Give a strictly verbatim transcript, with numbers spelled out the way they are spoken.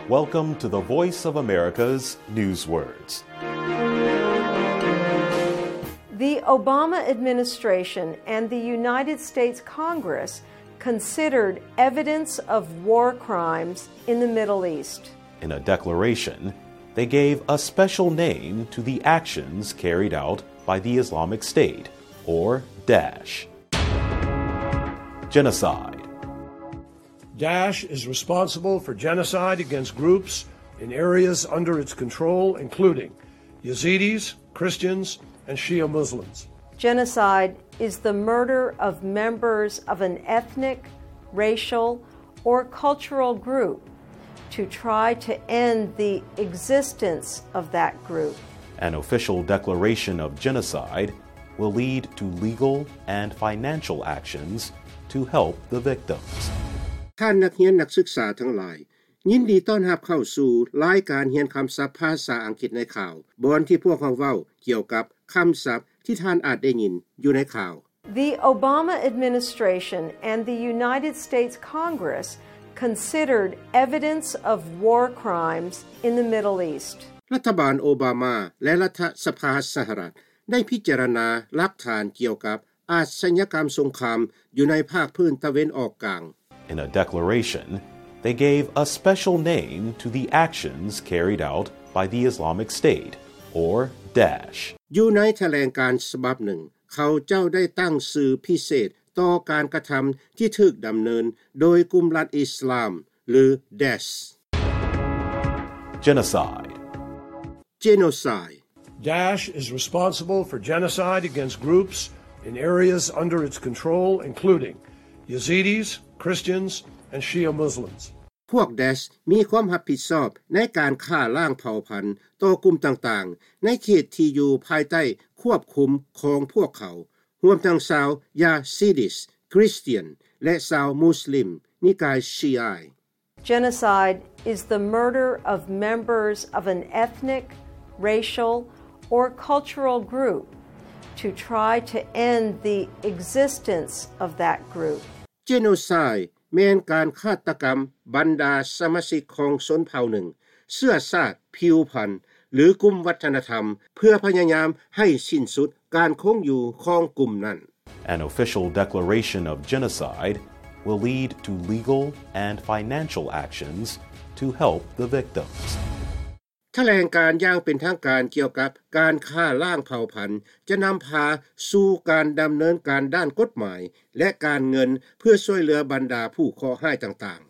Welcome to the Voice of America's Newswords. The Obama administration and the United States Congress considered evidence of war crimes in the Middle East. In a declaration, they gave a special name to the actions carried out by the Islamic State, or Daesh. Genocide. Daesh is responsible for genocide against groups in areas under its control, including Yazidis, Christians, and Shia Muslims. Genocide is the murder of members of an ethnic, racial, or cultural group to try to end the existence of that group. An official declaration of genocide will lead to legal and financial actions to help the victims. ท่านนักเรียนนักศึกษาทั้งหลายยินดีต้อนรับเข้าสู่รายการเรียนคำศัพท์ภาษาอังกฤษในข่าวบอนที่พวกเราเว้าเกี่ยวกับคำศัพท์ที่ท่านอาจได้ยินอยู่ในข่าว The Obama administration and the United States Congress considered evidence of war crimes in the Middle East. รัฐบาลโอบามาและรัฐสภาสหรัฐได้พิจารณาหลักฐานเกี่ยวกับอาชญากรรมสงครามอยู่ในภาคพื้นตะเวนออกกลาง In a declaration, they gave a special name to the actions carried out by the Islamic State, or Daesh. อยู่ในแถลงการณ์ฉบับหนึ่งเขาเจ้าได้ตั้งชื่อพิเศษต่อการกระทำที่ถูกดำเนินโดยกลุ่มรัฐอิสลามหรือ Daesh. Genocide. Genocide. Daesh is responsible for genocide against groups in areas under its control, including Yazidis, Christians, and Shia Muslims. พวก Daesh มีความรับผิดชอบในการฆ่าล้างเผ่าพันธุ์ต่อกลุ่มต่างๆในเขตที่อยู่ภายใต้ควบคุมของพวกเขารวมทั้งชาวยาซิดิสคริสเตียนและชาวมุสลิมนิกายชีอะห์ Genocide is the murder of members of an ethnic, racial, or cultural group to try to end the existence of that group. Genocide แม้นการฆาตกรรมบรรดาสมาชิกของชนเผ่าหนึ่งเชื้อชาติผิวพรรณหรือกลุ่มวัฒนธรรมเพื่อพยายามให้สิ้นสุดการคงอยู่ของกลุ่มนั้น An official declaration of genocide will lead to legal and financial actions to help the victims. แถลงการอย่างเป็นทางการเกี่ยวกับการฆ่าล้างเผ่าพันธุ์จะนำพาสู่การดำเนินการด้านกฎหมายและการเงินเพื่อช่วยเหลือบรรดาผู้เคราะห์ร้ายต่าง